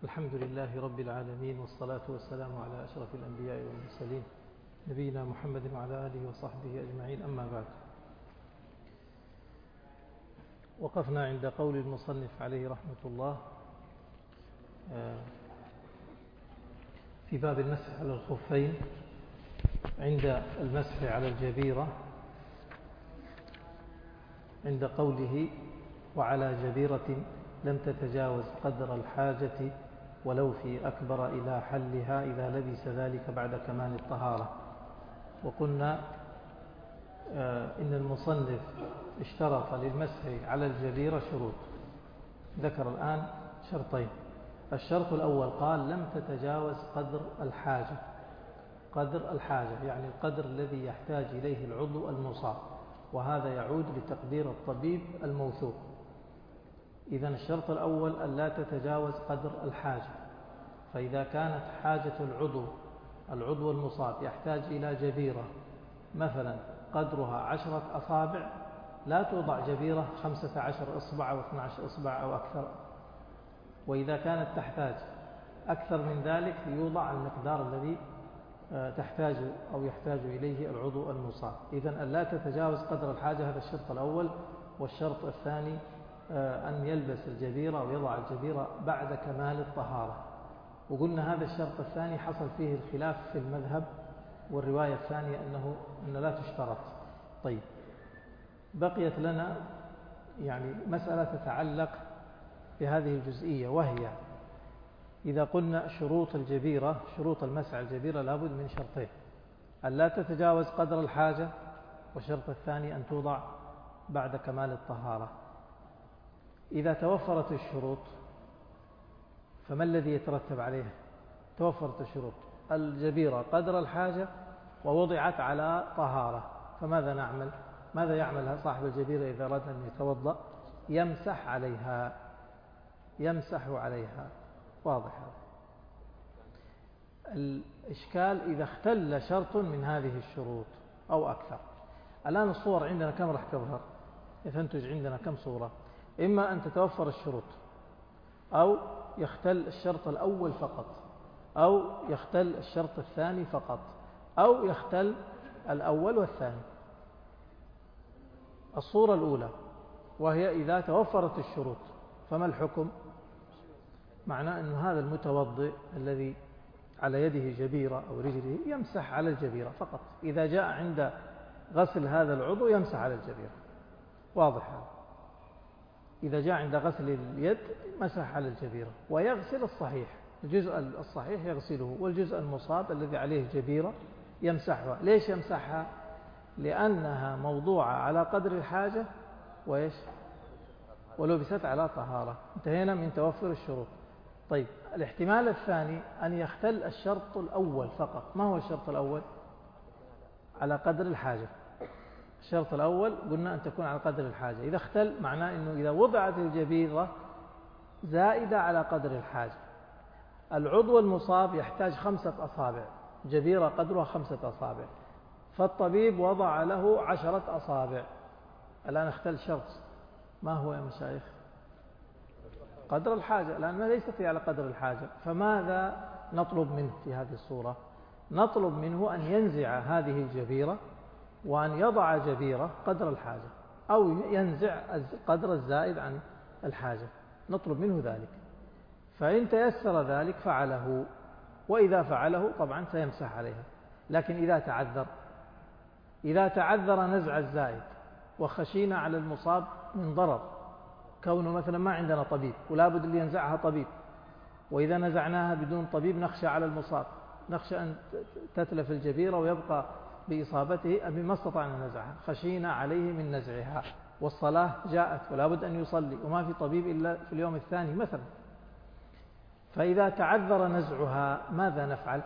الحمد لله رب العالمين، والصلاة والسلام على أشرف الأنبياء والمرسلين نبينا محمد وعلى آله وصحبه أجمعين. أما بعد، وقفنا عند قول المصنف عليه رحمة الله في باب المسح على الخفين عند المسح على الجبيرة، عند قوله وعلى جبيرة لم تتجاوز قدر الحاجة ولو في أكبر إلى حلها إذا لبس ذلك بعد كمال الطهارة. وقلنا إن المصنف اشترط للمسح على الجبيرة شروط، ذكر الآن شرطين. الشرط الأول قال لم تتجاوز قدر الحاجة. قدر الحاجة يعني القدر الذي يحتاج إليه العضو المصاب، وهذا يعود لتقدير الطبيب الموثوق. إذن الشرط الأول أن لا تتجاوز قدر الحاجة، فإذا كانت حاجة العضو المصاب يحتاج إلى جبيرة مثلا قدرها 10 أصابع، لا توضع جبيرة 15 إصبع أو 12 إصبع أو أكثر. وإذا كانت تحتاج أكثر من ذلك يوضع المقدار الذي تحتاج أو يحتاج إليه العضو المصاب. إذن أن لا تتجاوز قدر الحاجة، هذا الشرط الأول. والشرط الثاني أن يلبس الجبيرة أو يضع الجبيرة بعد كمال الطهارة. وقلنا هذا الشرط الثاني حصل فيه الخلاف في المذهب، والرواية الثانية أن لا تشترط. طيب، بقيت لنا يعني مسألة تتعلق بهذه الجزئية، وهي إذا قلنا شروط الجبيرة، شروط المسح على الجبيرة لابد من شرطين: أن لا تتجاوز قدر الحاجة، والشرط الثاني أن توضع بعد كمال الطهارة. إذا توفرت الشروط فما الذي يترتب عليه؟ توفرت الشروط، الجبيرة قدر الحاجة ووضعت على طهارة، فماذا نعمل؟ ماذا يعمل صاحب الجبيرة إذا أراد أن يتوضأ؟ يمسح عليها، يمسح عليها. واضح هذا؟ الإشكال إذا اختل شرط من هذه الشروط أو أكثر. الآن الصور عندنا كم راح تظهر؟ تنتج عندنا كم صورة؟ إما أن تتوفر الشروط، أو يختل الشرط الأول فقط، أو يختل الشرط الثاني فقط، أو يختل الأول والثاني. الصورة الأولى وهي إذا توفرت الشروط، فما الحكم؟ معناه أن هذا المتوضئ الذي على يده جبيرة أو رجله يمسح على الجبيرة فقط. إذا جاء عند غسل هذا العضو يمسح على الجبيرة. واضح هذا؟ إذا جاء عند غسل اليد مسح على الجبيرة، ويغسل الصحيح، الجزء الصحيح يغسله، والجزء المصاب الذي عليه جبيرة يمسحها. ليش يمسحها؟ لأنها موضوعة على قدر الحاجة وإيش؟ ولبست على طهارة. انتهينا من توفر الشروط. طيب، الاحتمال الثاني أن يختل الشرط الأول فقط. ما هو الشرط الأول؟ على قدر الحاجة. الشرط الأول قلنا أن تكون على قدر الحاجة. إذا اختل معناه أنه إذا وضعت الجبيرة زائدة على قدر الحاجة، العضو المصاب يحتاج 5 أصابع، جبيرة قدرها 5 أصابع، فالطبيب وضع له 10 أصابع. الآن اختل شرط، ما هو يا مشايخ؟ قدر الحاجة. الآن ما ليست على قدر الحاجة، فماذا نطلب منه في هذه الصورة؟ نطلب منه أن ينزع هذه الجبيرة وأن يضع جبيرة قدر الحاجة، أو ينزع قدر الزائد عن الحاجة، نطلب منه ذلك. فإن تيسر ذلك فعله، وإذا فعله طبعا سيمسح عليها. لكن إذا تعذر نزع الزائد وخشينا على المصاب من ضرر، كونه مثلا ما عندنا طبيب ولا بد اللي ينزعها طبيب، وإذا نزعناها بدون طبيب نخشى على المصاب، نخشى أن تتلف الجبيرة ويبقى بإصابته بما استطعنا نزعها، خشينا عليه من نزعها، والصلاة جاءت ولا بد أن يصلي وما في طبيب إلا في اليوم الثاني مثلا. فإذا تعذر نزعها ماذا نفعل؟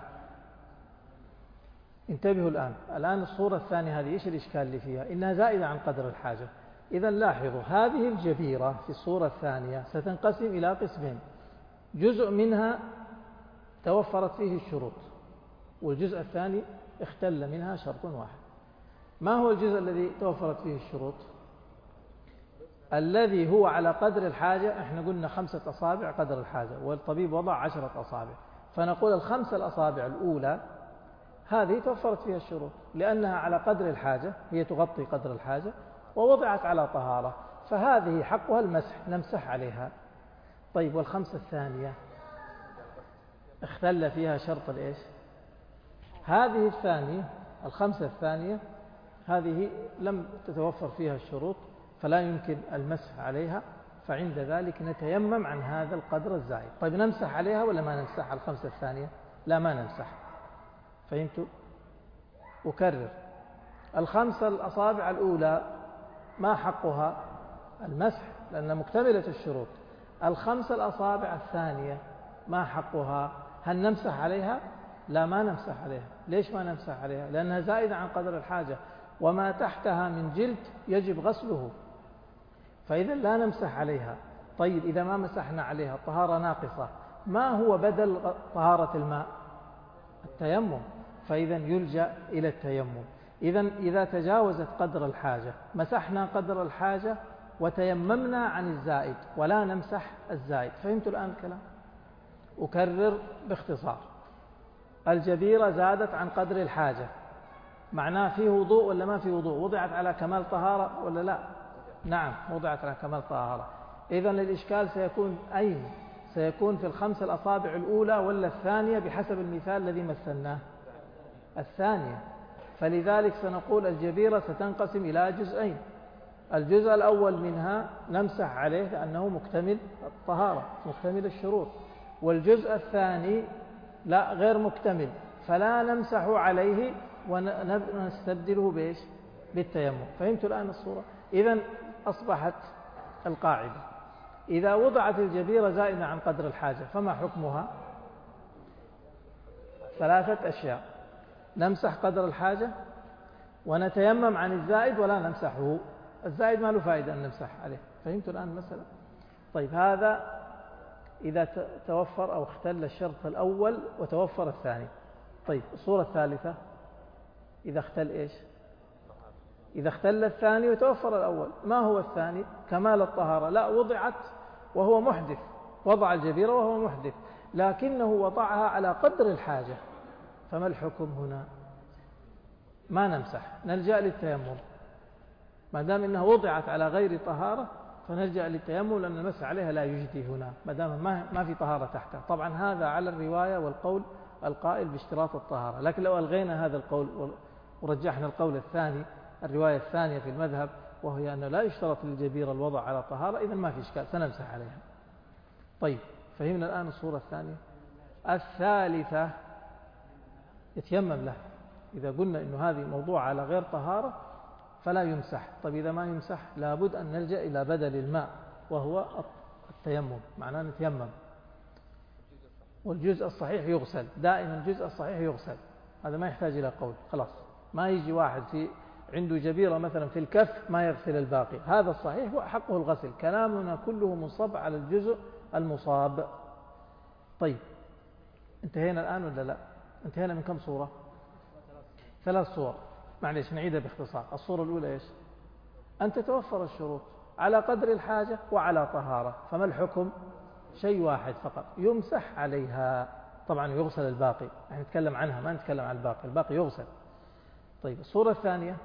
انتبهوا الآن الصورة الثانية هذه إيش الإشكال اللي فيها؟ إنها زائدة عن قدر الحاجة. إذا لاحظوا هذه الجبيرة في الصورة الثانية ستنقسم إلى قسمين: جزء منها توفرت فيه الشروط، والجزء الثاني اختل منها شرط واحد. ما هو الجزء الذي توفرت فيه الشروط؟ الذي هو على قدر الحاجة، احنا قلنا 5 أصابع قدر الحاجة، والطبيب وضع 10 أصابع، فنقول ال5 الأصابع الأولى هذه توفرت فيها الشروط، لأنها على قدر الحاجة، هي تغطي قدر الحاجة ووضعت على طهارة، فهذه حقها المسح، نمسح عليها. طيب وال5 الثانية اختل فيها شرط الإيش؟ هذه الثانية، ال5 الثانية هذه لم تتوفر فيها الشروط، فلا يمكن المسح عليها، فعند ذلك نتيمم عن هذا القدر الزائد. طيب نمسح عليها ولا ما نمسح على ال5 الثانية؟ لا، ما نمسح. فهمتوا؟ أكرر، ال5 الأصابع الأولى ما حقها المسح لأنها مكتملة الشروط. ال5 الأصابع الثانية ما حقها؟ هل نمسح عليها؟ لا، ما نمسح عليها. ليش ما نمسح عليها؟ لأنها زائدة عن قدر الحاجة، وما تحتها من جلد يجب غسله، فإذا لا نمسح عليها. طيب إذا ما مسحنا عليها الطهارة ناقصة، ما هو بدل طهارة الماء؟ التيمم، فإذا يلجأ إلى التيمم. إذا تجاوزت قدر الحاجة مسحنا قدر الحاجة وتيممنا عن الزائد ولا نمسح الزائد. فهمتوا الآن الكلام؟ أكرر باختصار، الجبيرة زادت عن قدر الحاجة، معناه فيه وضوء ولا ما فيه وضوء؟ وضعت على كمال طهارة ولا لا؟ نعم، وضعت على كمال طهارة. إذن الإشكال سيكون أين؟ سيكون في ال5 الأصابع الأولى ولا الثانية بحسب المثال الذي مثلناه؟ الثانية. فلذلك سنقول الجبيرة ستنقسم إلى جزئين، الجزء الأول منها نمسح عليه لأنه مكتمل الطهارة مكتمل الشروط، والجزء الثاني لا، غير مكتمل، فلا نمسح عليه ونستبدله بإيش؟ بالتيمم. فهمتوا الآن الصورة؟ إذن أصبحت القاعدة، إذا وضعت الجبيرة زائدة عن قدر الحاجة فما حكمها؟ 3 أشياء: نمسح قدر الحاجة، ونتيمم عن الزائد ولا نمسحه، الزائد ما له فائدة أن نمسح عليه. فهمتوا الآن المسألة؟ طيب هذا إذا توفر أو اختل الشرط الأول وتوفر الثاني. طيب الصورة الثالثة إذا اختل إيش؟ إذا اختل الثاني وتوفر الأول. ما هو الثاني؟ كمال الطهارة، لا، وضعت وهو محدث، وضع الجبيرة وهو محدث، لكنه وضعها على قدر الحاجة، فما الحكم هنا؟ ما نمسح، نلجأ للتيمم، ما دام إنها وضعت على غير طهارة فنلجأ للتيمم، لأن المسح عليها لا يجدي هنا ما دام ما في طهارة تحتها. طبعا هذا على الرواية والقول القائل باشتراط الطهارة، لكن لو ألغينا هذا القول ورجحنا القول الثاني، الرواية الثانية في المذهب، وهي أنه لا يشترط للجبيرة الوضع على طهارة، إذن ما في إشكال، سنمسح عليها. طيب فهمنا الآن الصورة الثانية. الثالثة يتيمم له، إذا قلنا إنه هذه موضوع على غير طهارة فلا يمسح. طيب إذا ما يمسح لابد أن نلجأ إلى بدل الماء وهو التيمم، معناه نتيمم. والجزء الصحيح يغسل، دائما الجزء الصحيح يغسل، هذا ما يحتاج إلى قول، خلاص. ما يجي واحد عنده جبيرة مثلا في الكف ما يغسل الباقي، هذا الصحيح وحقه الغسل. كلامنا كله منصب على الجزء المصاب. طيب انتهينا الآن ولا لا؟ انتهينا من كم صورة؟ 3 صور. معليش نعيدها باختصار. الصورة الأولى إيش؟ أن تتوفر الشروط على قدر الحاجة وعلى طهارة، فما الحكم؟ شيء واحد فقط، يمسح عليها، طبعا يغسل الباقي، نحن نتكلم عنها ما نتكلم عن الباقي، الباقي يغسل. طيب الصورة الثانية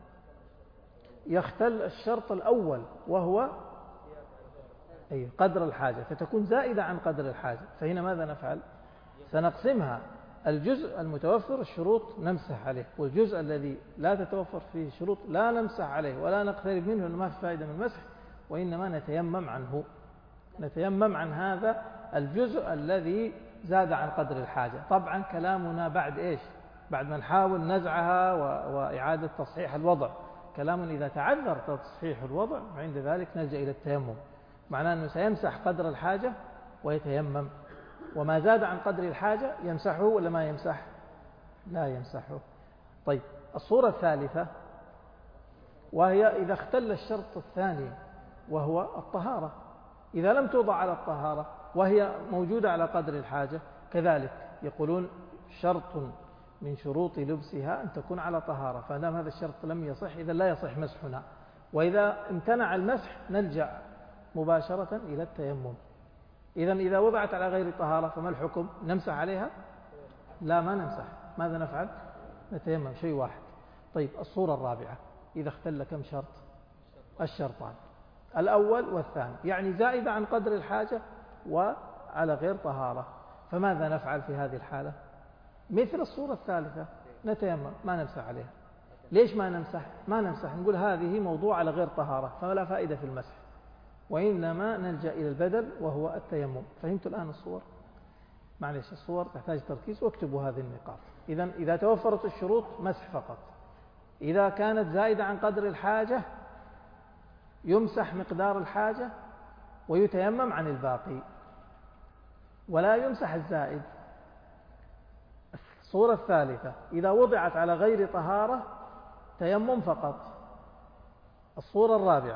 يختل الشرط الأول وهو قدر الحاجة، فتكون زائدة عن قدر الحاجة، فهنا ماذا نفعل؟ سنقسمها، الجزء المتوفر الشروط نمسح عليه، والجزء الذي لا تتوفر فيه الشروط لا نمسح عليه ولا نقترب منه، ما في فائدة من المسح، وإنما نتيمم عنه، نتيمم عن هذا الجزء الذي زاد عن قدر الحاجة. طبعا كلامنا بعد إيش؟ بعد ما نحاول نزعها وإعادة تصحيح الوضع، كلام إذا تعذر تصحيح الوضع وعند ذلك نلجأ إلى التيمم، معناه أنه سيمسح قدر الحاجة ويتيمم، وما زاد عن قدر الحاجة يمسحه ولا ما يمسح؟ لا يمسحه. طيب الصورة الثالثة وهي إذا اختل الشرط الثاني وهو الطهارة، إذا لم توضع على الطهارة وهي موجودة على قدر الحاجة، كذلك يقولون شرط من شروط لبسها أن تكون على طهارة، فدام هذا الشرط لم يصح إذا لا يصح مسحنا. وإذا امتنع المسح نلجأ مباشرة إلى التيمم. إذا وضعت على غير طهارة فما الحكم؟ نمسح عليها؟ لا، ما نمسح. ماذا نفعل؟ نتيمم، شيء واحد. طيب، الصورة الرابعة إذا اختل كم شرط؟ الشرطان الأول والثاني، يعني زائدة عن قدر الحاجة وعلى غير طهارة. فماذا نفعل في هذه الحالة؟ مثل الصورة الثالثة، نتيمم، ما نمسح عليها. ليش ما نمسح؟ نقول هذه موضوع على غير طهارة فلا فائدة في المسح، وإنما نلجأ إلى البدل وهو التيمم. فهمت الآن الصور؟ معلش، الصور تحتاج تركيز، واكتبوا هذه النقاط. إذا توفرت الشروط مسح فقط. إذا كانت زائدة عن قدر الحاجة يمسح مقدار الحاجة ويتيمم عن الباقي، ولا يمسح الزائد. الصورة الثالثة إذا وضعت على غير طهارة تيمم فقط. الصورة الرابعة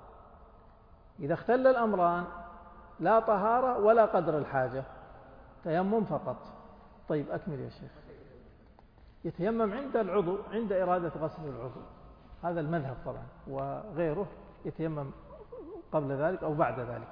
إذا اختل الأمران، لا طهارة ولا قدر الحاجة، تيمم فقط. طيب، أكمل يا شيخ. يتيمم عند العضو، عند إرادة غسل العضو، هذا المذهب طبعا، وغيره يتيمم قبل ذلك أو بعد ذلك.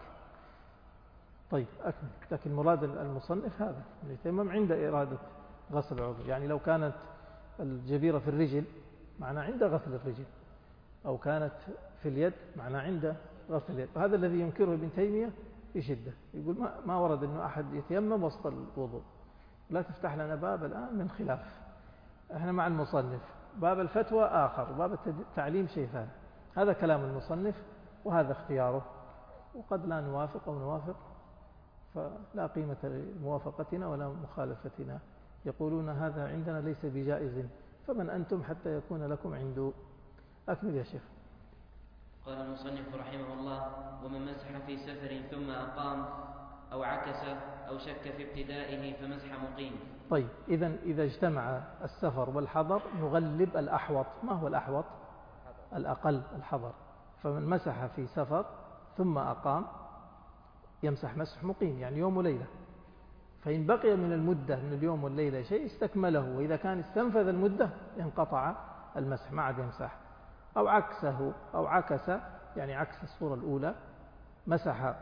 طيب، أكمل. لكن مراد المصنف هذا، يتيمم عند إرادة غسل العضو. يعني لو كانت الجبيرة في الرجل معناه عند غسل الرجل، أو كانت في اليد معناه عند غسل اليد. وهذا الذي ينكره ابن تيمية بشدة، يقول ما ورد أنه أحد يتيمم وسط الوضوء. لا تفتح لنا باب الآن من خلاف. احنا مع المصنف، باب الفتوى آخر، باب التعليم شيء ثاني. هذا كلام المصنف وهذا اختياره، وقد لا نوافق أو نوافق، فلا قيمة لموافقتنا ولا مخالفتنا. يقولون هذا عندنا ليس بجائز، فمن أنتم حتى يكون لكم عنده. أكمل يا شيخ. قال المصنف رحمه الله: ومن مسح في سفر ثم أقام أو عكس أو شك في ابتدائه فمسح مقيم. طيب، إذا اجتمع السفر والحضر نغلب الأحوط. ما هو الأحوط؟ الأقل، الحضر. فمن مسح في سفر ثم أقام يمسح مسح مقيم، يعني يوم وليلة. فإن بقي من المدة من اليوم والليلة شيء استكمله، وإذا كان استنفذ المدة انقطع المسح، ما عاد يمسح. أو عكسه، أو عكس، يعني عكس الصورة الأولى، مسح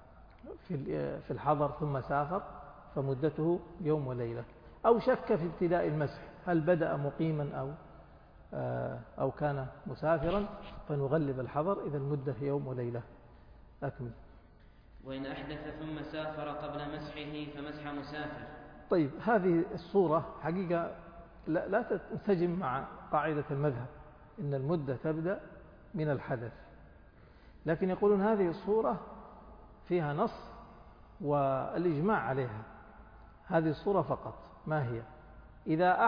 في الحضر ثم سافر فمدته يوم وليلة. أو شك في ابتداء المسح، هل بدأ مقيما أو كان مسافرا، فنغلب الحضر إذا المدة يوم وليلة. أكمل. وإن أحدث ثم سافر قبل مسحه فمسح مسافر. طيب، هذه الصورة حقيقة لا تنسجم مع قاعدة المذهب إن المدة تبدأ من الحدث، لكن يقولون هذه الصورة فيها نص والإجماع عليها. هذه الصورة فقط ما هي؟ إذا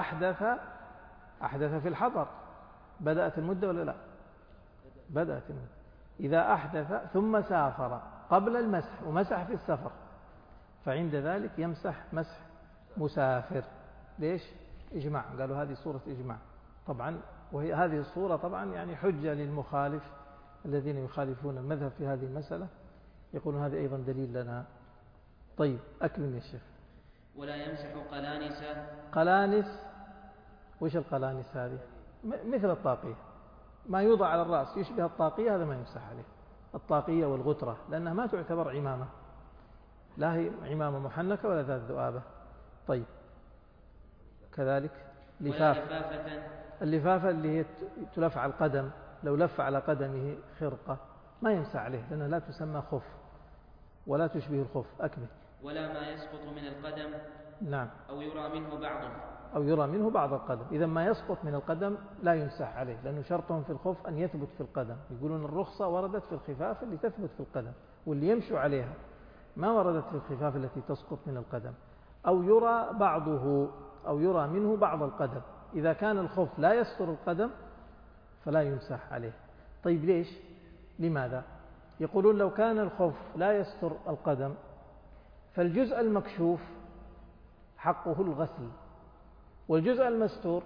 أحدث في الحضر بدأت المدة ولا لا؟ بدأت المدة. إذا أحدث ثم سافر قبل المسح ومسح في السفر فعند ذلك يمسح مسح مسافر. ليش؟ إجماع، قالوا هذه صورة إجماع طبعا، وهي هذه الصورة طبعا يعني حجة للمخالف الذين يخالفون المذهب في هذه المسألة، يقولون هذا أيضا دليل لنا. طيب، أكمل يا شيخ. ولا يمسح قلانس. قلانس، وش القلانس هذه؟ مثل الطاقية، ما يوضع على الرأس يشبه الطاقية، هذا ما يمسح عليه. الطاقية والغترة لأنها ما تعتبر عمامة، لا هي عمامة محنكة ولا ذات ذؤابة. طيب، كذلك لفافة. اللفافة اللي هي تلف على القدم، لو لف على قدمه خرقة ما يمسح عليه لأنها لا تسمى خف ولا تشبه الخف. أكمل. ولا ما يسقط من القدم. نعم. أو يرى منه بعضه. أو يرى منه بعض القدم. إذا ما يسقط من القدم لا يمسح عليه، لأنه شرطهم في الخف أن يثبت في القدم. يقولون الرخصة وردت في الخفاف اللي تثبت في القدم واللي يمشوا عليها، ما وردت في الخفاف التي تسقط من القدم. أو يرى بعضه، أو يرى منه بعض القدم. إذا كان الخف لا يستر القدم فلا يمسح عليه. طيب، ليش؟ لماذا؟ يقولون لو كان الخف لا يستر القدم فالجزء المكشوف حقه الغسل، والجزء المستور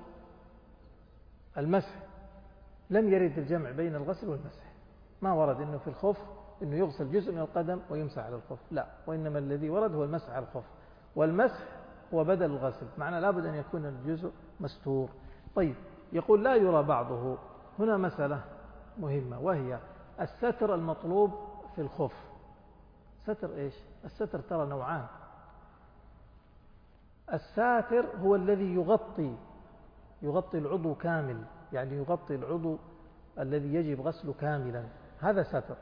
المسح. لم يرد الجمع بين الغسل والمسح، ما ورد أنه في الخف أنه يغسل جزء من القدم ويمسح على الخف، لا، وإنما الذي ورد هو المسح على الخف، والمسح هو بدل الغسل، معنى لابد أن يكون الجزء مستور. طيب، يقول لا يرى بعضه. هنا مسألة مهمة، وهي الستر المطلوب في الخف. ستر إيش؟ الستر ترى نوعان. الساتر هو الذي يغطي العضو كامل، يعني يغطي العضو الذي يجب غسله كاملا، هذا ستر.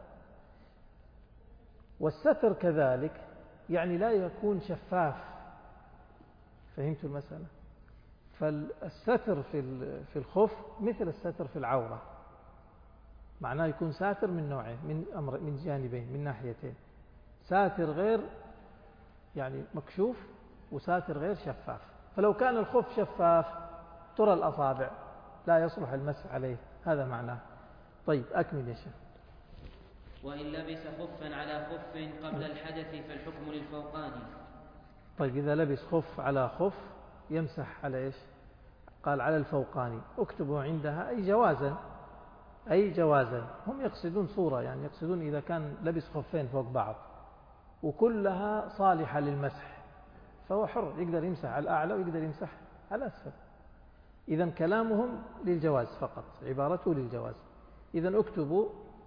والستر كذلك يعني لا يكون شفاف. فهمتوا المسألة؟ فالستر في الخف مثل الستر في العورة، معناه يكون ساتر من نوعين، من جانبين، من ناحيتين. ساتر غير يعني مكشوف، وساتر غير شفاف. فلو كان الخف شفاف ترى الأصابع لا يصلح المسح عليه، هذا معناه. طيب أكمل يا شيخ. وإن لبس خفا على خف قبل الحدث فالحكم للفوقاني. طيب إذا لبس خف على خف يمسح على إيش؟ قال على الفوقاني. اكتبوا عندها أي جوازا. هم يقصدون صورة، يعني يقصدون إذا كان لبس خفين فوق بعض وكلها صالحة للمسح فهو حر، يقدر يمسح على الأعلى ويقدر يمسح على الأسفل. إذا كلامهم للجواز فقط، عبارته للجواز. إذا اكتبوا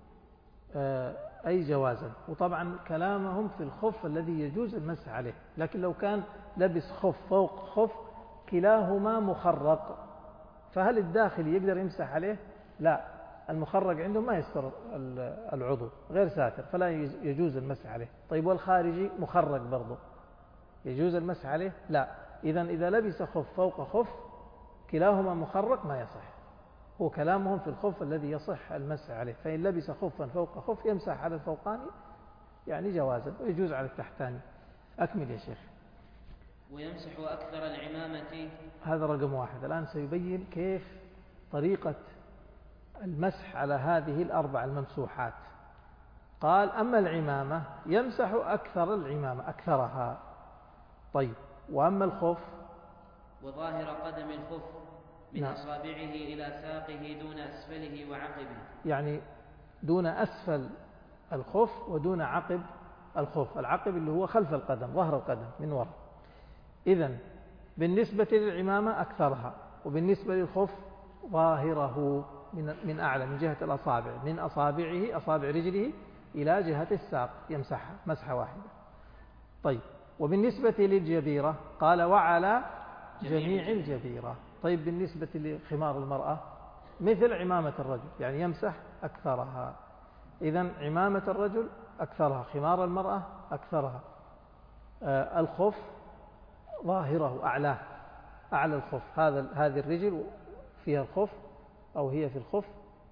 أي جوازا. وطبعا كلامهم في الخف الذي يجوز المسح عليه. لكن لو كان لبس خف فوق خف كلاهما مخرق، فهل الداخلي يقدر يمسح عليه؟ لا، المخرق عنده ما يستر العضو، غير ساتر، فلا يجوز المسح عليه. طيب والخارجي مخرق برضه يجوز المسح عليه؟ لا. إذا لبس خف فوق خف كلاهما مخرق ما يصح. هو كلامهم في الخف الذي يصح المسح عليه. فإن لبس خفا فوق خف يمسح على الفوقاني يعني جوازا، ويجوز على التحتاني. أكمل يا شيخ. ويمسح أكثر العمامة. هذا رقم واحد. الآن سيبين كيف طريقة المسح على هذه الأربع الممسوحات. قال أما العمامة يمسح أكثر العمامة، أكثرها. طيب وأما الخف وظاهر قدم الخف من أصابعه إلى ساقه دون أسفله وعقبه، يعني دون أسفل الخف ودون عقب الخف. العقب اللي هو خلف القدم، ظهر القدم من وراء. إذن بالنسبة للعمامة أكثرها، وبالنسبة للخف ظاهره من أعلى، من جهة الأصابع، من أصابعه أصابع رجله إلى جهة الساق يمسحها مسحة واحدة. طيب وبالنسبة للجبيرة قال وعلى جميع الجبيرة. طيب بالنسبة لخمار المرأة مثل عمامة الرجل، يعني يمسح أكثرها. إذن عمامة الرجل أكثرها، خمار المرأة أكثرها. الخف ظاهره أعلاه، أعلى الخف. هذه الرجل فيها الخف أو هي في الخف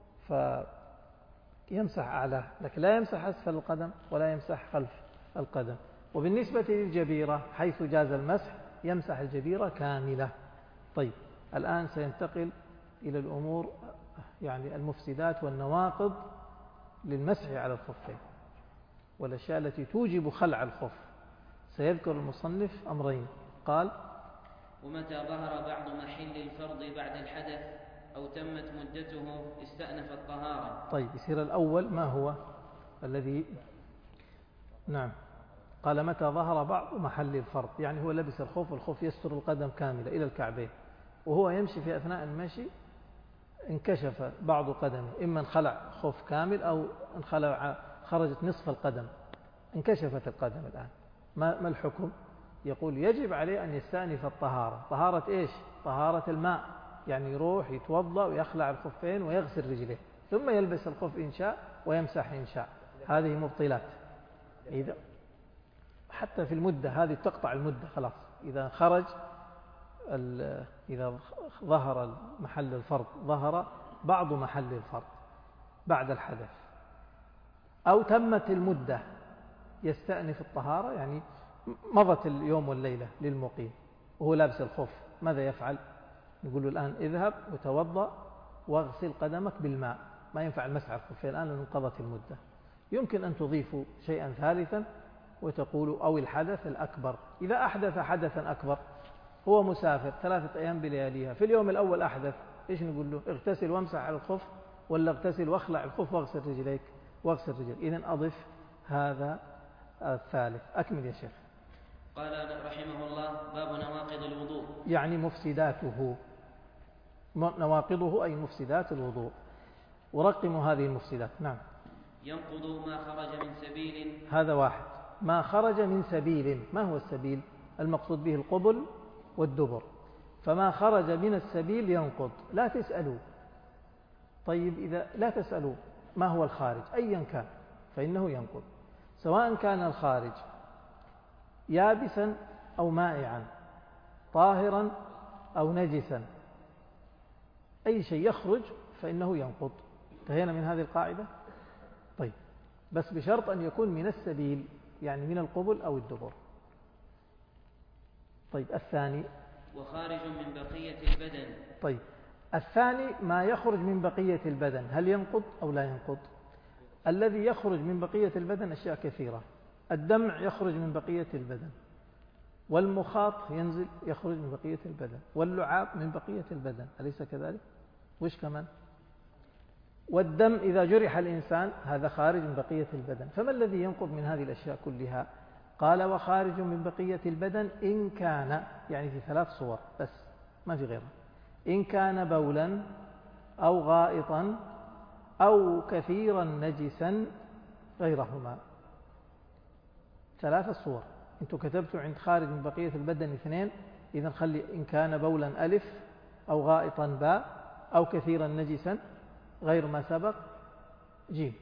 فيمسح أعلاه، لكن لا يمسح أسفل القدم ولا يمسح خلف القدم. وبالنسبة للجبيرة حيث جاز المسح يمسح الجبيرة كاملة. طيب الآن سينتقل إلى الأمور يعني المفسدات والنواقض للمسح على الخفين والأشياء التي توجب خلع الخف. سيذكر المصنف أمرين. قال ومتى ظهر بعض محل الفرض بعد الحدث أو تمت مدته استأنف الطهارة. طيب يصير الأول ما هو الذي نعم قال متى ظهر بعض محل الفرض، يعني هو لبس الخف والخف يستر القدم كاملة إلى الكعبين، وهو يمشي في أثناء المشي انكشف بعض قدمه، إما انخلع خف كامل أو خرجت نصف القدم، انكشفت القدم. الآن ما الحكم؟ يقول يجب عليه أن يستأنف الطهارة. طهارة إيش؟ طهارة الماء، يعني يروح يتوضأ ويخلع الخفين ويغسل رجليه ثم يلبس الخف إن شاء ويمسح إن شاء. هذه مبطلات. إذا حتى في المدة هذه تقطع المدة خلاص. إذا خرج إذا ظهر محل الفرض، ظهر بعض محل الفرض بعد الحدث أو تمت المدة يستأنف الطهارة، يعني مضت اليوم والليلة للمقيم وهو لابس الخف، ماذا يفعل؟ نقول له الآن اذهب وتوضأ واغسل قدمك بالماء، ما ينفع المسح على الخفين الآن لأن انقضت المدة. يمكن أن تضيفوا شيئا ثالثا وتقولوا أو الحدث الأكبر. إذا أحدث حدثا أكبر، هو مسافر 3 أيام بلياليها، في اليوم الأول أحدث، إيش نقول له؟ اغتسل وامسح على الخف، ولا اغتسل واخلع الخف واغسل رجليك واغسل رجلك. إذن أضف هذا الثالث. أكمل يا شيخ. قال رحمه الله باب نواقض الوضوء، يعني مفسداته، نواقضه أي مفسدات الوضوء. ورقموا هذه المفسدات. نعم. ينقض ما خرج من سبيل. هذا واحد. ما خرج من سبيل، ما هو السبيل؟ المقصود به القبل والدبر. فما خرج من السبيل ينقض. لا تسألوا، طيب إذا لا تسألوا ما هو الخارج أيا كان فإنه ينقض، سواء كان الخارج يابسا أو مائعا، طاهرا أو نجسا، أي شيء يخرج فإنه ينقض. انتهينا من هذه القاعدة. طيب، بس بشرط أن يكون من السبيل، يعني من القبل أو الدبر. طيب الثاني وخارج من بقية البدن. طيب الثاني ما يخرج من بقية البدن، هل ينقض أو لا ينقض؟ الذي يخرج من بقية البدن أشياء كثيرة. الدمع يخرج من بقية البدن، والمخاط ينزل يخرج من بقية البدن، واللعاب من بقية البدن، أليس كذلك؟ وش كمان؟ والدم إذا جرح الإنسان هذا خارج من بقية البدن. فما الذي ينقض من هذه الأشياء كلها؟ قال وخارج من بقية البدن إن كان، يعني في 3 صور بس ما في غيرها، إن كان بولا أو غائطا أو كثيرا نجسا غيرهما. 3 صور. أنتم كتبتوا عند خارج من بقية البدن 2، إذا خلي إن كان بولا ألف، أو غائطا باء، أو كثيرا نجسا غير ما سبق جيم.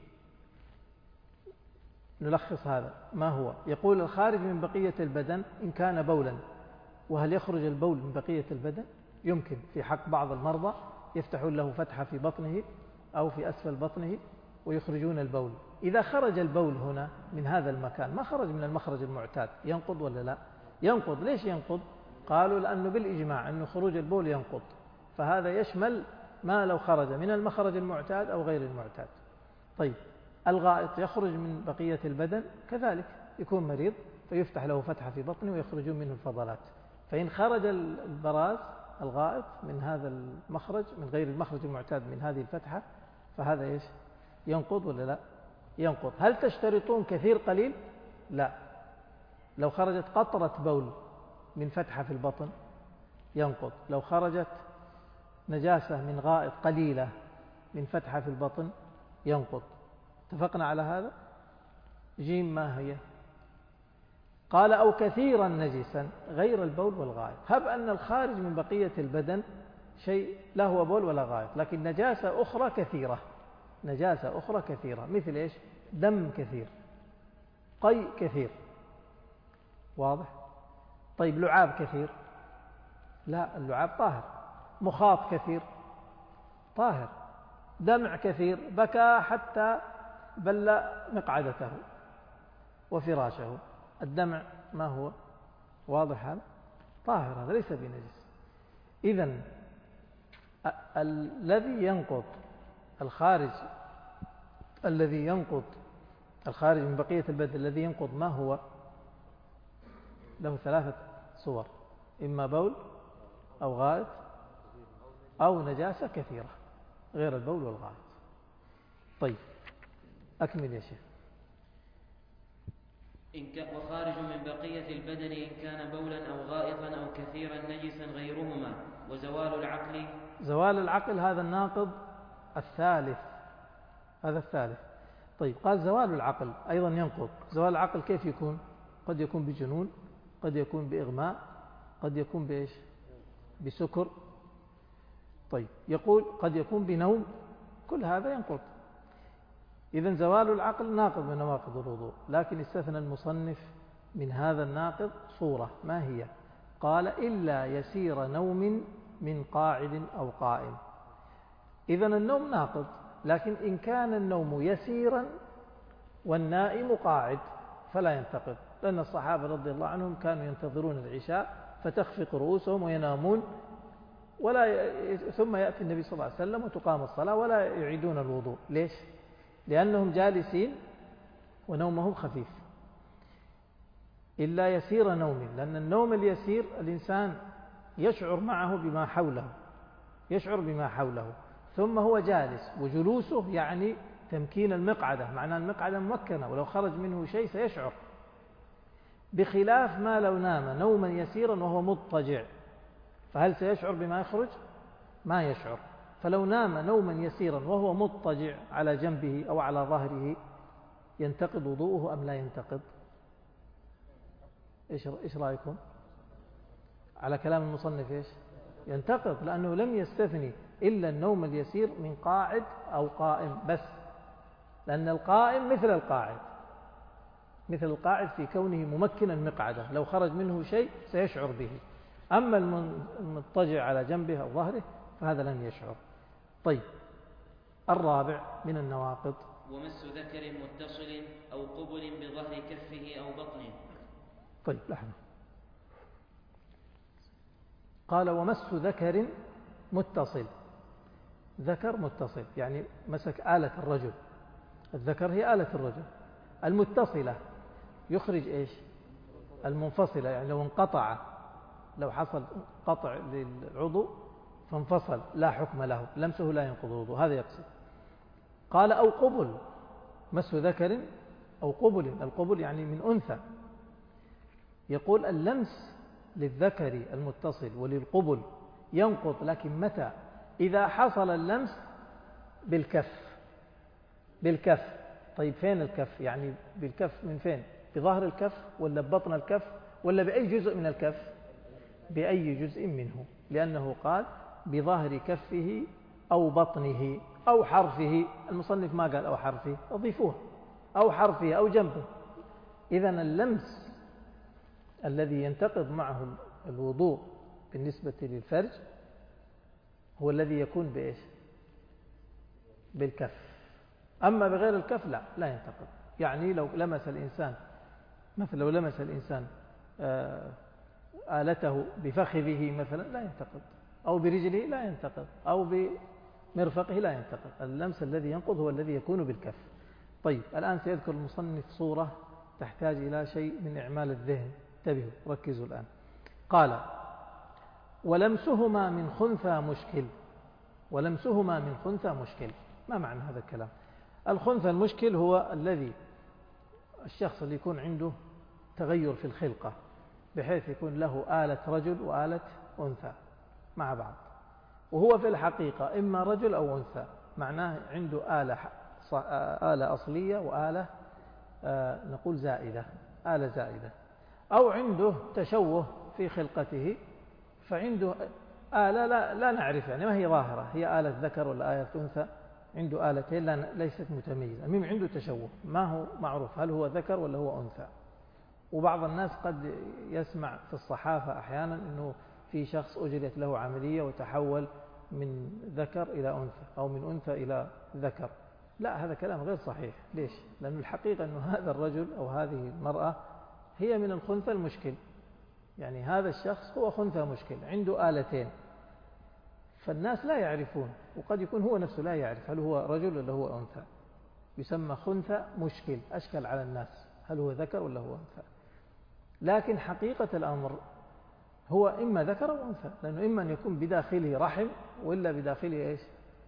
نلخص هذا. ما هو؟ يقول الخارج من بقية البدن إن كان بولا. وهل يخرج البول من بقية البدن؟ يمكن في حق بعض المرضى يفتحون له فتحة في بطنه أو في أسفل بطنه ويخرجون البول. إذا خرج البول هنا من هذا المكان ما خرج من المخرج المعتاد، ينقض ولا لا؟ ينقض. ليش ينقض؟ قالوا لأنه بالإجماع أن خروج البول ينقض، فهذا يشمل ما لو خرج من المخرج المعتاد أو غير المعتاد. طيب الغائط يخرج من بقية البدن كذلك، يكون مريض فيفتح له فتحة في بطنه ويخرجون منه الفضلات، فإن خرج البراز الغائط من هذا المخرج من غير المخرج المعتاد من هذه الفتحة فهذا إيش؟ ينقض ولا لا؟ ينقض. هل تشترطون كثير قليل؟ لا. لو خرجت قطرة بول من فتحة في البطن ينقض. لو خرجت نجاسة من غائط قليلة من فتحة في البطن ينقض. اتفقنا على هذا؟ جيم ما هي؟ قال أو كثيرا نجسا غير البول والغائط. هب أن الخارج من بقية البدن شيء لا هو بول ولا غائط، لكن نجاسة أخرى كثيرة، نجاسة أخرى كثيرة، مثل إيش؟ دم كثير، قيء كثير، واضح؟ طيب لعاب كثير؟ لا، اللعاب طاهر. مخاط كثير طاهر. دمع كثير، بكى حتى بل مقعدته وفراشه، الدمع ما هو؟ واضح هذا؟ طاهر، هذا ليس بنجس. إذن الذي ينقض الخارج، الذي ينقض الخارج من بقية البدن الذي ينقض ما هو؟ له 3 صور، إما بول أو غائط أو نجاسة كثيرة غير البول والغائط. طيب أكمل يا شيخ. وخارج من بقية البدن إن كان بولا أو غائطا أو كثيرا نجسا غيرهما. وزوال العقل. زوال العقل هذا الناقض الثالث، هذا الثالث. طيب قال زوال العقل أيضا ينقض. زوال العقل كيف يكون؟ قد يكون بجنون، قد يكون بإغماء، قد يكون بإيش؟ بسكر. طيب يقول قد يكون بنوم، كل هذا ينقض. إذن زوال العقل ناقض من نواقض الوضوء، لكن استثنى المصنف من هذا الناقض صورة. ما هي؟ قال إلا يسير نوم من قاعد أو قائم. إذن النوم ناقض، لكن إن كان النوم يسيرا والنائم قاعد فلا ينتقض، لأن الصحابة رضي الله عنهم كانوا ينتظرون العشاء فتخفق رؤوسهم وينامون، ثم يأتي النبي صلى الله عليه وسلم وتقام الصلاة ولا يعيدون الوضوء. ليش؟ لأنهم جالسين ونومهم خفيف. إلا يسير نوم، لأن النوم اليسير الإنسان يشعر معه بما حوله، يشعر بما حوله، ثم هو جالس، وجلوسه يعني تمكين المقعدة، معنى المقعدة ممكنة، ولو خرج منه شيء سيشعر، بخلاف ما لو نام نوما يسيرا وهو مضطجع، فهل سيشعر بما يخرج؟ ما يشعر. فلو نام نوما يسيرا وهو مضطجع على جنبه أو على ظهره ينتقض وضوءه أم لا ينتقض؟ إيش رأيكم؟ على كلام المصنف إيش؟ ينتقض، لأنه لم يستثني إلا النوم اليسير من قاعد أو قائم بس، لأن القائم مثل القاعد في كونه ممكنا مقعده، لو خرج منه شيء سيشعر به. أما المضطجع على جنبه أو ظهره فهذا لن يشعر. طيب، الرابع من النواقض: ومس ذكر متصل أو قبل بظهر كفه أو بطنه. طيب لحظة، قال ومس ذكر متصل. ذكر متصل يعني مسك آلة الرجل، الذكر هي آلة الرجل. المتصلة يخرج إيش؟ المنفصلة، يعني لو انقطع، لو حصل قطع للعضو فانفصل لا حكم له، لمسه لا ينقض وضوء، هذا يقصد. قال أو قبل، مس ذكر أو قبل، القبل يعني من أنثى. يقول اللمس للذكر المتصل وللقبل ينقض، لكن متى؟ إذا حصل اللمس بالكف. طيب فين الكف؟ يعني بالكف من فين؟ بظهر الكف ولا ببطن الكف ولا بأي جزء من الكف؟ بأي جزء منه، لأنه قال بظهر كفه أو بطنه أو حرفه. المصنف ما قال أو حرفه، أضيفوه أو حرفه أو جنبه. إذن اللمس الذي ينتقض معه الوضوء بالنسبة للفرج هو الذي يكون بإيش؟ بالكف. أما بغير الكف لا ينتقض. يعني لو لمس الإنسان مثلا، لو لمس الإنسان آلته بفخذه مثلا لا ينتقض، أو برجله لا ينتقض، أو بمرفقه لا ينتقض. اللمس الذي ينقض هو الذي يكون بالكف. طيب الآن سيذكر المصنف صورة تحتاج إلى شيء من إعمال الذهن، انتبهوا ركزوا الآن. قال ولمسهما من خنثى مشكل. ولمسهما من خنثى مشكل، ما معنى هذا الكلام؟ الخنثى المشكل هو الذي الشخص اللي يكون عنده تغير في الخلقة، بحيث يكون له آلة رجل وآلة أنثى مع بعض، وهو في الحقيقة إما رجل أو أنثى. معناه عنده آلة أصلية وآلة نقول زائدة، آلة زائدة، أو عنده تشوه في خلقته، فعنده آلة لا نعرف يعني ما هي ظاهرة، هي آلة ذكر ولا آلة أنثى، عنده آلتين ليست متميزة، المهم عنده تشوه ما هو معروف هل هو ذكر ولا هو أنثى. وبعض الناس قد يسمع في الصحافة أحيانا أنه في شخص أجرت له عملية وتحول من ذكر إلى أنثى أو من أنثى إلى ذكر. لا، هذا كلام غير صحيح. ليش؟ لأن الحقيقة أنه هذا الرجل أو هذه المرأة هي من الخنثى المشكل، يعني هذا الشخص هو خنثى مشكل عنده آلتين، فالناس لا يعرفون، وقد يكون هو نفسه لا يعرف هل هو رجل ولا هو أنثى، يسمى خنثى مشكل، أشكل على الناس هل هو ذكر ولا هو أنثى. لكن حقيقة الأمر هو إما ذكر أو أنثى، لأنه إما أن يكون بداخله رحم وإلا بداخله إيش؟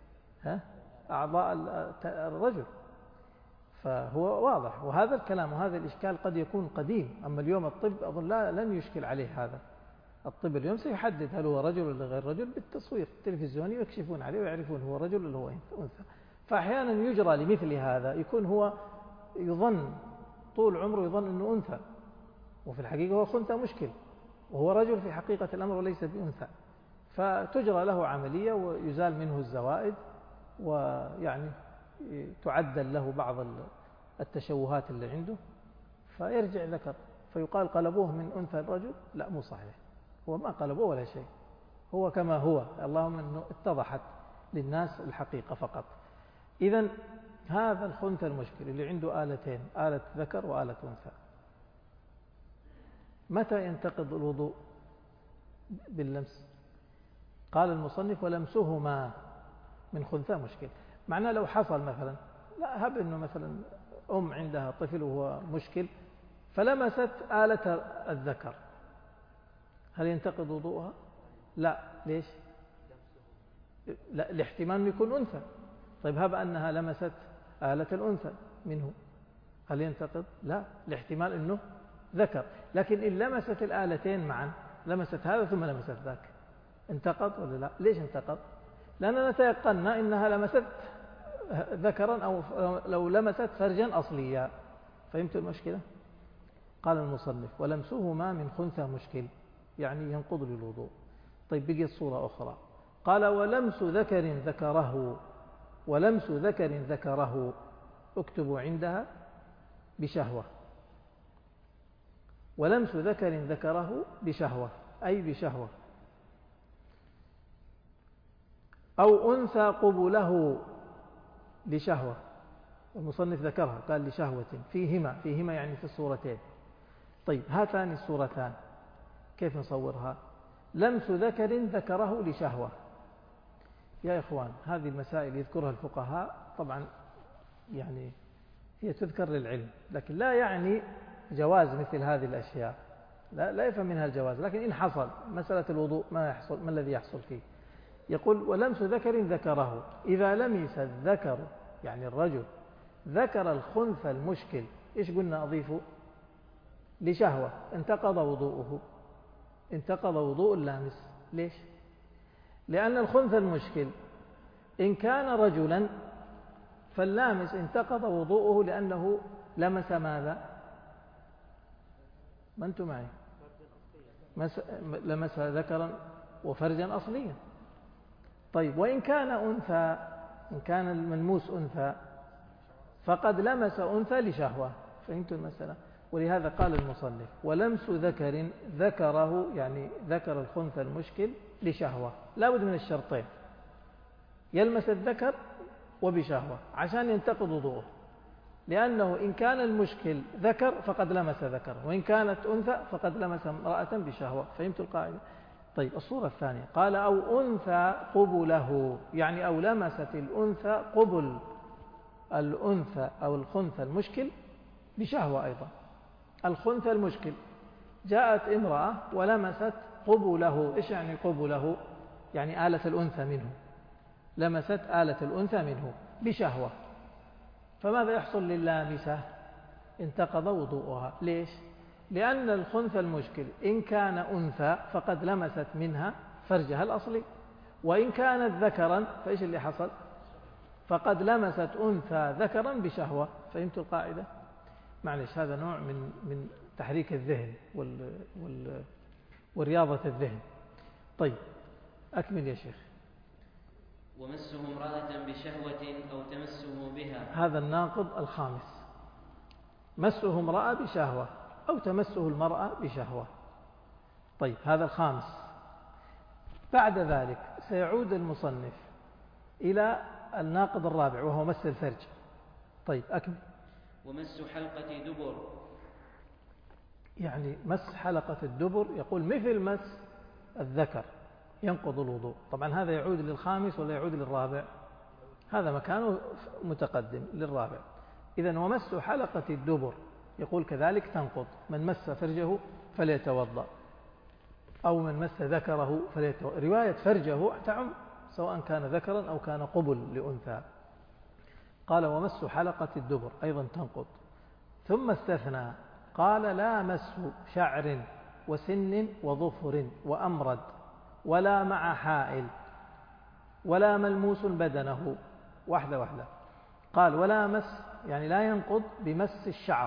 أعضاء الرجل، فهو واضح. وهذا الكلام وهذا الإشكال قد يكون قديم، أما اليوم الطب أظن لن يشكل عليه هذا. الطب اليوم سيحدد هل هو رجل ولا غير رجل بالتصوير التلفزيوني، ويكشفون عليه ويعرفون هو رجل ولا هو أنثى. فأحيانا يجرى لمثل هذا، يكون هو يظن طول عمره يظن أنه أنثى، وفي الحقيقة هو خنثى مشكل، وهو رجل في حقيقة الأمر وليس بأنثى، فتجرى له عملية ويزال منه الزوائد، ويعني تعدل له بعض التشوهات اللي عنده فيرجع ذكر، فيقال قلبوه من أنثى الرجل. لا، مو صحيح، هو ما قلبوه ولا شيء، هو كما هو، اللهم أنه اتضحت للناس الحقيقة فقط. إذن هذا الخنثى المشكل اللي عنده آلتين، آلة ذكر وآلة أنثى، متى ينتقض الوضوء باللمس؟ قال المصنف ولمسهما من خنثى مشكل. معناه لو حصل مثلا، لا هب أنه مثلا عندها طفل وهو مشكل فلمست آلة الذكر، هل ينتقض وضوءها؟ لا. ليش؟ لا، الاحتمال أن يكون أنثى. طيب هب أنها لمست آلة الأنثى منه، هل ينتقض؟ لا، الاحتمال أنه ذكر. لكن إن لمست الآلتين معا، لمست هذا ثم لمست ذاك، انتقض ولا لا؟ ليش انتقض؟ لأننا تيقنا إنها لمست ذكرا أو لو لمست فرجا أصليا. فهمت المشكلة؟ قال المصنف ولمسهما من خنثى مشكل، يعني ينقض للوضوء. طيب بقي الصورة أخرى، قال ولمس ذكر ذكره، ولمس ذكر ذكره اكتبوا عندها بشهوة، ولمس ذكر ذكره بشهوة أي بشهوة، أو أنثى قبله لشهوة. المصنف ذكرها قال لشهوة، فيهما يعني في الصورتين. طيب هاتان الصورتان كيف نصورها؟ لمس ذكر ذكره لشهوة. يا إخوان هذه المسائل يذكرها الفقهاء طبعا، يعني هي تذكر للعلم، لكن لا يعني جواز مثل هذه الأشياء، لا يفهم منها الجواز. لكن إن حصل مسألة الوضوء ما الذي يحصل فيه؟ يقول ولمس ذكر ذكره، إذا لمس الذكر يعني الرجل ذكر الخنثى المشكل، إيش قلنا أضيفه؟ لشهوة، انتقض وضوءه، انتقض وضوء اللامس. ليش؟ لأن الخنثى المشكل إن كان رجلا فاللامس انتقض وضوءه لأنه لمس ماذا؟ ما أنتم معي؟ لمس ذكرا وفرجا أصليا. طيب وإن كان أنثى، إن كان الملموس أنثى فقد لمس أنثى لشهوة. فهمتوا المسألة؟ ولهذا قال المصنف ولمس ذكر ذكره، يعني ذكر الخنثى المشكل لشهوة، لا بد من الشرطين، يلمس الذكر وبشهوة عشان ينتقض وضوءه، لأنه إن كان المشكل ذكر فقد لمس ذكر، وإن كانت أنثى فقد لمس امرأة بشهوة. فهمتوا القاعدة؟ طيب الصورة الثانية قال أو أنثى قبله، يعني أو لمست الأنثى قبل الأنثى أو الخنثى المشكل بشهوة أيضا. الخنثى المشكل جاءت امرأة ولمست قبله. إيش يعني قبله؟ يعني آلة الأنثى منه، لمست آلة الأنثى منه بشهوة. فماذا يحصل لللامسة؟ انتقض وضوءها. ليش؟ لأن الخنثى المشكل إن كان أنثى فقد لمست منها فرجها الأصلي، وإن كانت ذكرا فإيش اللي حصل؟ فقد لمست أنثى ذكرا بشهوة. فهمت القاعدة؟ معلش هذا نوع من تحريك الذهن ورياضة الذهن. طيب أكمل يا شيخ. ومسه امرأة بشهوة أو تمسه بها، هذا الناقض الخامس، مسه امرأة بشهوة أو تمسه المرأة بشهوة. طيب هذا الخامس. بعد ذلك سيعود المصنف إلى الناقض الرابع وهو مس الفرج. طيب أكمل. ومس حلقة دبر، يعني مس حلقة الدبر، يقول مثل مس الذكر ينقض الوضوء. طبعا هذا يعود للخامس ولا يعود للرابع؟ هذا مكانه متقدم للرابع. إذن ومس حلقة الدبر يقول كذلك تنقض. من مس فرجه فليتوضأ، أو من مس ذكره فليتوضأ. رواية فرجه تعم سواء كان ذكرا أو كان قبل لأنثى. قال ومس حلقة الدبر أيضا تنقض. ثم استثنى قال لا مس شعر وسن وظفر وأمرد ولا مع حائل ولا ملموس بدنه. واحدة قال ولا مس، يعني لا ينقض بمس الشعر.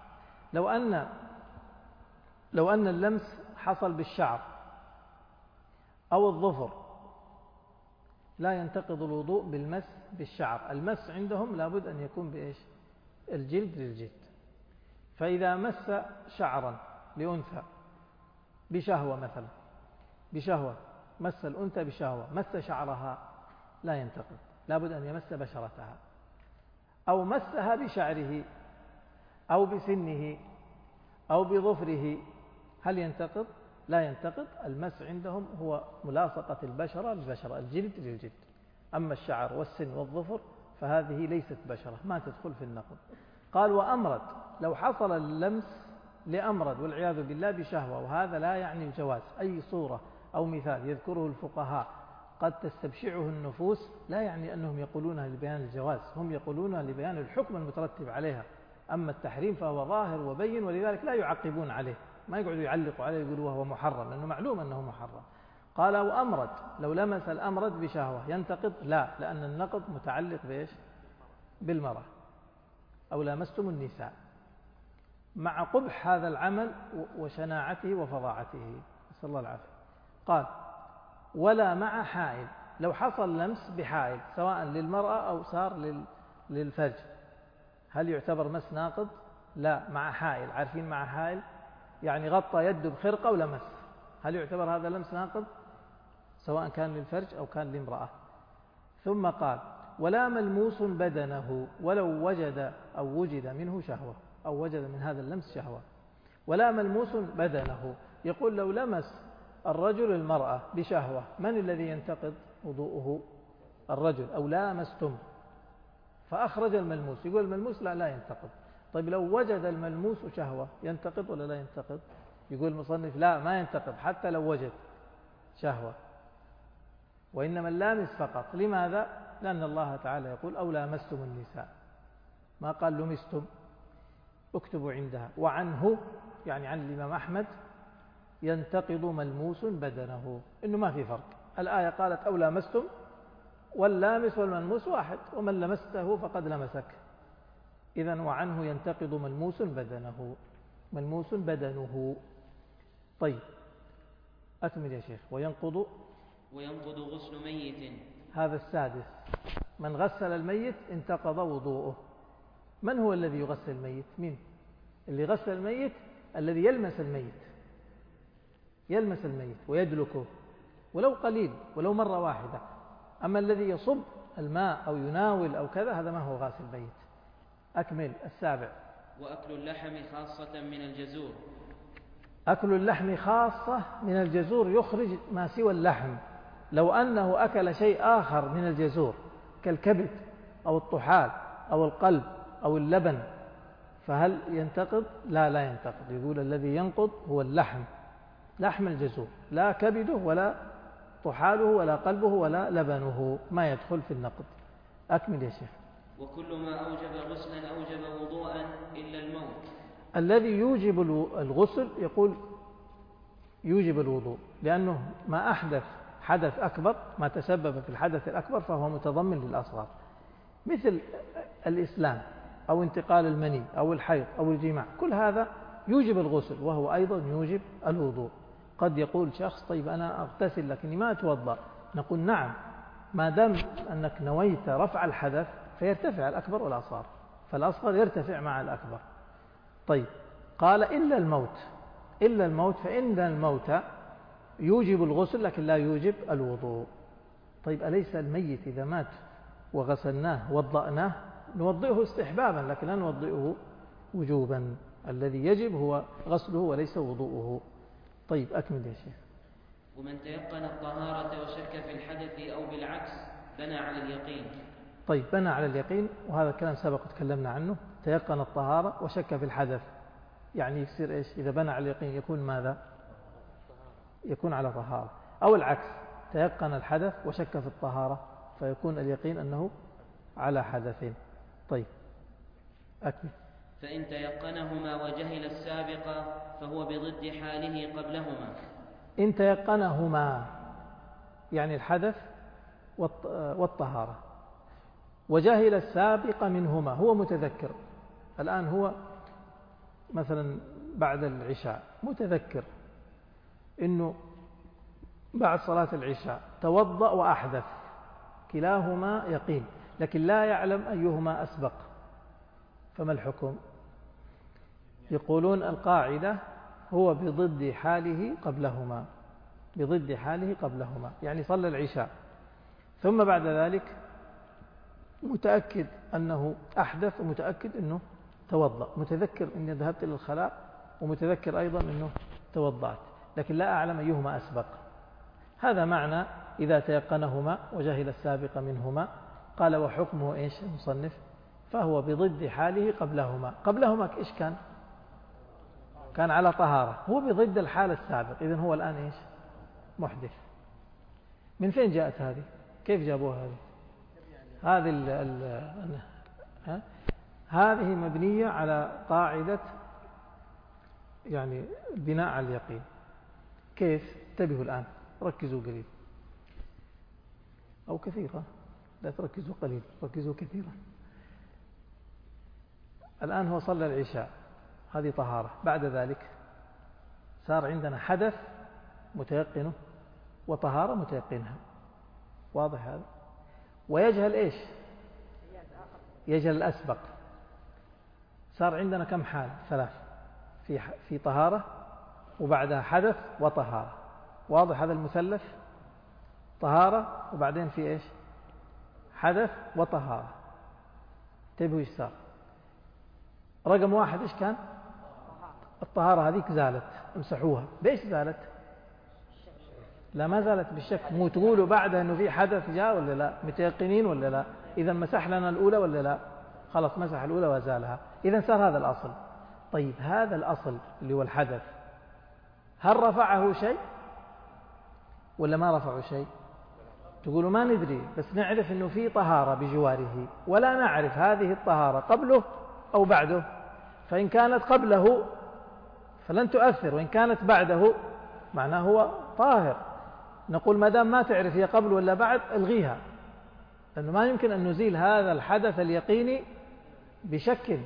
لو أن اللمس حصل بالشعر أو الظفر لا ينتقض الوضوء بالمس بالشعر. المس عندهم لابد أن يكون بإيش؟ الجلد للجلد. فإذا مس شعرا لأنثى بشهوة مثلا، بشهوة مس الأنثى بشهوة، مس شعرها لا ينتقض، لابد أن يمس بشرتها. أو مسها بشعره أو بسنه أو بظفره، هل ينتقض؟ لا ينتقض. المس عندهم هو ملاصقة البشرة للبشرة، الجلد للجلد. أما الشعر والسن والظفر فهذه ليست بشرة، ما تدخل في النقض. قال وأمرد، لو حصل اللمس لأمرد والعياذ بالله بشهوة، وهذا لا يعني الجواز. أي صورة أو مثال يذكره الفقهاء قد تستبشعه النفوس لا يعني أنهم يقولونها لبيان الجواز، هم يقولونها لبيان الحكم المترتب عليها. أما التحريم فهو ظاهر وبين، ولذلك لا يعقبون عليه، ما يقعدوا يعلقوا عليه يقولوا وهو محرم، لأنه معلوم أنه محرم. قال أو أمرد، لو لمس الأمرد بشهوة ينتقض؟ لا، لأن النقض متعلق بإيش؟ بالمرأة. أو لامستم النساء، مع قبح هذا العمل وشناعته وفظاعته، نسأل الله العافية. قال ولا مع حائل، لو حصل لمس بحائل سواء للمرأة أو صار للفرج، هل يعتبر مس ناقض؟ لا، مع حائل. عارفين مع حائل؟ يعني غطى يده بخرقة ولمس، هل يعتبر هذا لمس ناقض؟ سواء كان للفرج أو كان لامرأة. ثم قال ولا ملموس بدنه ولو وجد أو وجد منه شهوة، أو وجد من هذا اللمس شهوة. ولا ملموس بدنه، يقول لو لمس الرجل المرأة بشهوة، من الذي ينتقض وضوءه؟ الرجل. أو لامستم فأخرج الملموس، يقول الملموس لا ينتقض. طيب لو وجد الملموس شهوة ينتقض ولا لا ينتقض؟ يقول المصنف لا، ما ينتقض حتى لو وجد شهوة، وإنما اللامس فقط. لماذا؟ لأن الله تعالى يقول أو لامستم النساء، ما قال لمستم. اكتبوا عندها وعنه، يعني عن الإمام أحمد، ينتقض ملموس بدنه، إنه ما في فرق. الآية قالت أو لامستم، واللامس والملموس واحد، ومن لمسته فقد لمسك. إذن وعنه ينتقض ملموس بدنه، ملموس بدنه. طيب أكمل يا شيخ. وينقض غسل ميت، هذا السادس، من غسل الميت انتقض وضوءه. من هو الذي يغسل الميت؟ مين اللي يغسل الميت؟ الذي يلمس الميت، يلمس الميت ويدلكه ولو قليل، ولو مرة واحدة. أما الذي يصب الماء أو يناول أو كذا، هذا ما هو غاسل الميت. أكمل. السابع وأكل اللحم خاصة من الجزور. أكل اللحم خاصة من الجزور يخرج ما سوى اللحم. لو أنه أكل شيء آخر من الجزور كالكبد أو الطحال أو القلب أو اللبن، فهل ينتقض؟ لا ينتقض. يقول الذي ينقض هو اللحم، لحم الجزور، لا كبده ولا طحاله ولا قلبه ولا لبنه، ما يدخل في النقض. أكمل يا شيخ. وكل ما أوجب غسلا أوجب وضوءا إلا الموت. الذي يوجب الغسل يقول يوجب الوضوء، لأنه ما أحدث حدث أكبر، ما تسبب في الحدث الأكبر فهو متضمن للأصغر، مثل الإسلام أو انتقال المني أو الحيض أو الجماع، كل هذا يوجب الغسل وهو أيضا يوجب الوضوء. قد يقول شخص طيب أنا أغتسل لكني ما أتوضأ، نقول نعم، ما دام أنك نويت رفع الحدث فيرتفع الأكبر والأصغر، فالأصغر يرتفع مع الأكبر. طيب قال إلا الموت، إلا الموت، فإن الموت يوجب الغسل لكن لا يوجب الوضوء. طيب أليس الميت إذا مات وغسلناه وضأناه نوضئه استحبابا لكن لا نوضئه وجوبا، الذي يجب هو غسله وليس وضوءه. طيب أكمل يا شيخ. ومن تيقن الطهارة وشك في الحدث أو بالعكس بنى على اليقين. طيب بنى على اليقين، وهذا الكلام سبق تكلمنا عنه. تيقن الطهارة وشك في الحدث، يعني يصير إيش؟ إذا بنى على اليقين يكون ماذا؟ يكون على طهارة. أو العكس، تيقن الحدث وشك في الطهارة فيكون اليقين أنه على حدث. طيب أكمل. فإن تيقنهما وجهل السابق فهو بضد حاله قبلهما. إن تيقنهما يعني الحدث والطهارة، وجهل السابق منهما، هو متذكر الآن، هو مثلا بعد العشاء متذكر إنه بعد صلاة العشاء توضأ وأحدث، كلاهما يقين، لكن لا يعلم أيهما أسبق، فما الحكم؟ يقولون القاعدة هو بضد حاله قبلهما، بضد حاله قبلهما، يعني صلى العشاء ثم بعد ذلك متأكد أنه أحدث ومتأكد أنه توضأ، متذكر أني ذهبت إلى الخلاء ومتذكر أيضا أنه توضأت، لكن لا أعلم أيهما أسبق. هذا معنى إذا تيقنهما وجهل السابق منهما. قال وحكمه إيش المصنف؟ فهو بضد حاله قبلهما. قبلهما إيش كان؟ كان على طهارة، هو بضد الحال السابق، إذن هو الآن إيش؟ محدث. من فين جاءت هذه؟ كيف جابوها هذه؟ هذه مبنية على قاعدة يعني بناء على اليقين. كيف؟ انتبهوا الآن. ركزوا قليل أو كثيرا، لا تركزوا قليل، ركزوا كثيرا. الآن هو صلى العشاء، هذه طهارة. بعد ذلك صار عندنا حدث متيقنه وطهارة متيقنها، واضح هذا؟ ويجهل إيش؟ يجهل الأسبق. صار عندنا كم حال؟ 3، في طهارة وبعدها حدث وطهارة، واضح هذا المثلث؟ طهارة وبعدين في إيش؟ حدث وطهارة. انتبهوا إيش صار. رقم 1 إيش كان؟ الطهارة هذيك زالت، امسحوها. بإيش زالت؟ لا ما زالت بالشك. مو تقولوا بعدها أنه في حدث جاء ولا لا؟ متيقنين ولا لا؟ إذا مسح لنا الأولى ولا لا؟ خلاص مسح الأولى وزالها. إذا صار هذا الأصل. طيب هذا الأصل اللي هو الحدث، هل رفعه شيء ولا ما رفعه شيء؟ تقولوا ما ندري، بس نعرف أنه في طهارة بجواره، ولا نعرف هذه الطهارة قبله أو بعده. فإن كانت قبله فلن تؤثر، وإن كانت بعده معناه هو طاهر. نقول ما دام ما تعرف هي قبل ولا بعد الغيها، لأنه ما يمكن أن نزيل هذا الحدث اليقيني بشك.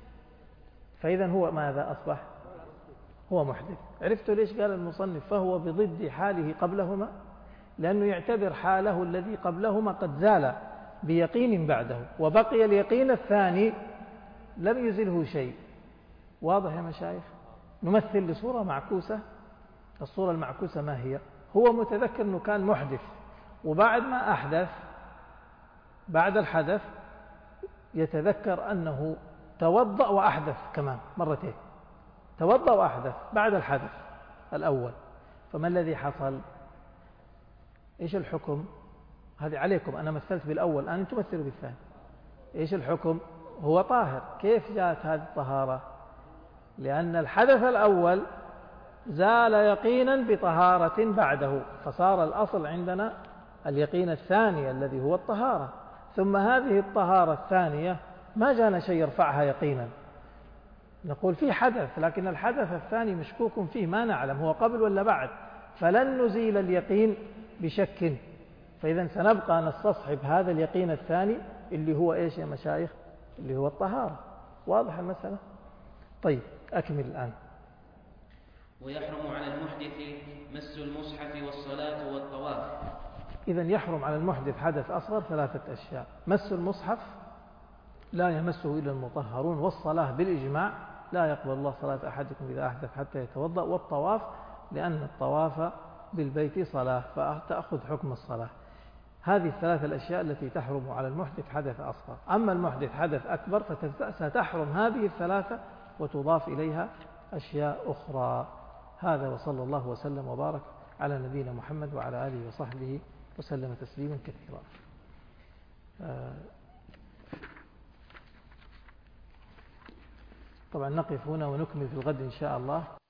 فإذا هو ماذا أصبح؟ هو محدث. عرفتوا ليش قال المصنف فهو بضد حاله قبلهما؟ لأنه يعتبر حاله الذي قبلهما قد زال بيقين بعده، وبقي اليقين الثاني لم يزله شيء. واضح يا مشايخ؟ نمثل لصورة معكوسة. الصورة المعكوسة ما هي؟ هو متذكر أنه كان محدث، وبعد ما أحدث بعد الحدث يتذكر أنه توضأ وأحدث كمان مرتين، توضأ وأحدث بعد الحدث الأول. فما الذي حصل؟ إيش الحكم؟ هذه عليكم، أنا مثلت بالأول، الآن أنتم مثلوا بالثاني. إيش الحكم؟ هو طاهر. كيف جاءت هذه الطهارة؟ لأن الحدث الأول زال يقينا بطهارة بعده، فصار الأصل عندنا اليقين الثاني الذي هو الطهارة. ثم هذه الطهارة الثانية ما جانا شيء يرفعها يقينا. نقول في حدث، لكن الحدث الثاني مشكوك فيه، ما نعلم هو قبل ولا بعد، فلن نزيل اليقين بشك. فإذا سنبقى نستصحب هذا اليقين الثاني اللي هو إيش يا مشايخ؟ اللي هو الطهارة. واضح المسألة؟ طيب أكمل الآن. ويحرم على المحدث مس المصحف والصلاة والطواف. إذا يحرم على المحدث حدث أصغر 3 أشياء: مس المصحف لا يمسه إلا المطهرون، والصلاة بالإجماع لا يقبل الله صلاة أحدكم إذا أحدث حتى يتوضأ، والطواف لأن الطواف بالبيت صلاة فتأخذ حكم الصلاة. هذه ال3 الأشياء التي تحرم على المحدث حدث أصغر. أما المحدث حدث أكبر فستحرم هذه ال3 وتضاف إليها أشياء أخرى. هذا، وصلى الله وسلم وبارك على نبينا محمد وعلى آله وصحبه وسلم تسليما كثيرا. طبعا نقف هنا ونكمل في الغد إن شاء الله.